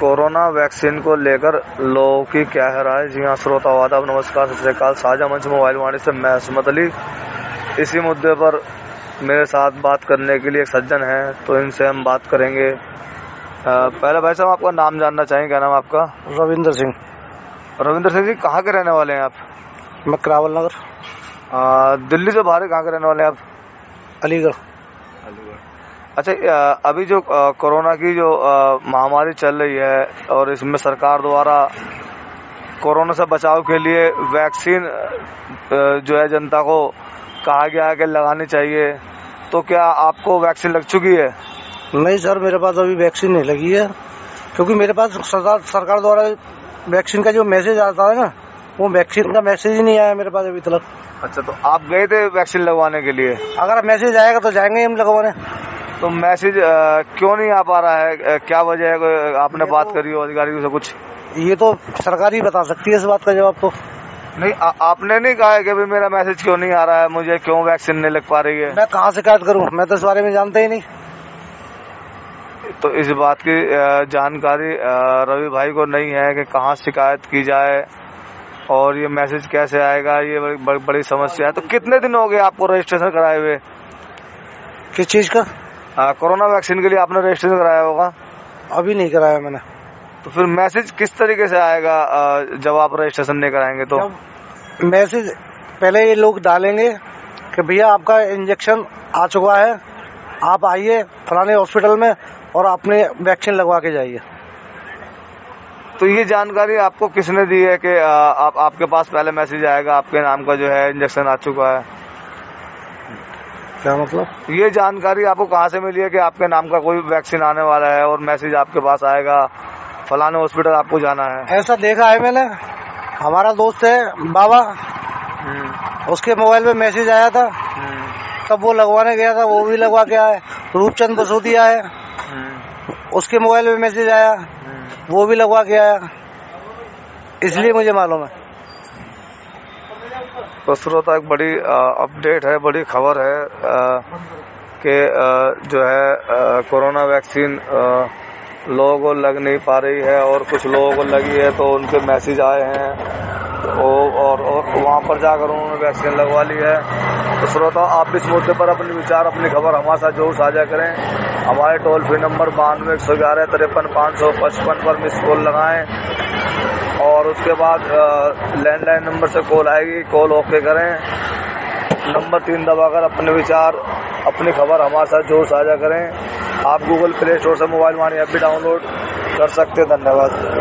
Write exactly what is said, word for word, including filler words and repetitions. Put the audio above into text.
Corona vaccine को लेकर लोगों की क्या है राय। जी हाँ श्रोता आदाब नमस्कार सत श्री अकाल। साझा मंच मोबाइल वाणी से मैं असमत अली। इसी मुद्दे पर मेरे साथ बात करने के लिए एक सज्जन हैं, तो इनसे हम बात करेंगे। पहले भाई साहब आपका नाम जानना चाहेंगे, क्या नाम आपका? रविंदर सिंह। रविंदर सिंह जी, कहाँ के रहने वाले हैं आप? मैं करावल नगर। दिल्ली से बाहर कहाँ के रहने वाले हैं आप? अलीगढ़। अच्छा, अभी जो कोरोना की जो महामारी चल रही है और इसमें सरकार द्वारा कोरोना से बचाव के लिए वैक्सीन जो है जनता को कहा गया है कि लगानी चाहिए, तो क्या आपको वैक्सीन लग चुकी है? नहीं सर, मेरे पास अभी वैक्सीन नहीं लगी है, क्योंकि मेरे पास सरकार सरकार द्वारा वैक्सीन का जो मैसेज आता है ना, वो वैक्सीन का मैसेज ही नहीं आया मेरे पास अभी तक। अच्छा, तो आप गए थे वैक्सीन लगवाने के लिए? अगर मैसेज आएगा तो जाएंगे हम लगवाने। तो मैसेज क्यों नहीं आ पा रहा है, क्या वजह है? आपने बात करी हो अधिकारियों से कुछ? ये तो सरकार ही बता सकती है इस बात का जवाब। तो नहीं, आ, आपने नहीं कहा है कि भाई मेरा मैसेज क्यों नहीं आ रहा है, मुझे क्यों वैक्सीन नहीं लग पा रही है? मैं कहाँ शिकायत करूँ, मैं तो इस बारे में जानता ही नहीं। तो इस बात की जानकारी रवि भाई को नहीं है कि कहाँ शिकायत की जाए और ये मैसेज कैसे आएगा, ये बड़ी, बड़ी, बड़ी समस्या है। तो कितने दिन हो गए आपको रजिस्ट्रेशन कराए हुए? किस चीज का? कोरोना वैक्सीन के लिए आपने रजिस्ट्रेशन कराया होगा? अभी नहीं कराया मैंने। तो फिर मैसेज किस तरीके से आएगा जब आप रजिस्ट्रेशन नहीं कराएंगे? तो मैसेज पहले ये लोग डालेंगे कि भैया आपका इंजेक्शन आ चुका है, आप आइए फलाने हॉस्पिटल में और अपने वैक्सीन लगवा के जाइए। तो ये जानकारी आपको किसने दी है कि आप आपके पास पहले मैसेज आएगा आपके नाम का जो है इंजेक्शन आ चुका है? क्या मतलब? ये जानकारी आपको कहाँ से मिली है कि आपके नाम का कोई वैक्सीन आने वाला है और मैसेज आपके पास आएगा, फलाने हॉस्पिटल आपको जाना है? ऐसा देखा है मैंने, हमारा दोस्त है बाबा, उसके मोबाइल पे मैसेज आया था, तब वो लगवाने गया था, वो भी लगवा के आया। रूपचंद बसोदिया है, उसके मोबाइल पे मैसेज आया, वो भी लगवा के आया, इसलिए मुझे मालूम है। तो श्रोता, एक बड़ी अपडेट है, बड़ी खबर है कि जो है कोरोना वैक्सीन लोगों को लग नहीं पा रही है और कुछ लोगों को लगी है, तो उनके मैसेज आए हैं और, और, और वहाँ पर जाकर उन्होंने वैक्सीन लगवा ली है। तो श्रोता, आप इस मुद्दे पर अपने विचार, अपनी खबर हमारे साथ जरूर साझा करें। हमारे टोल फ्री नंबर बानवे एक सौ ग्यारह तिरपन पाँच सौ पचपन पर मिस कॉल लगाएं और उसके बाद लैंडलाइन नंबर से कॉल आएगी, कॉल ओके करें। नंबर तीन दबाकर अपने विचार, अपनी खबर हमारे साथ जरूर साझा करें। आप गूगल प्ले स्टोर से मोबाइल वाणी ऐप भी डाउनलोड कर सकते हैं। धन्यवाद।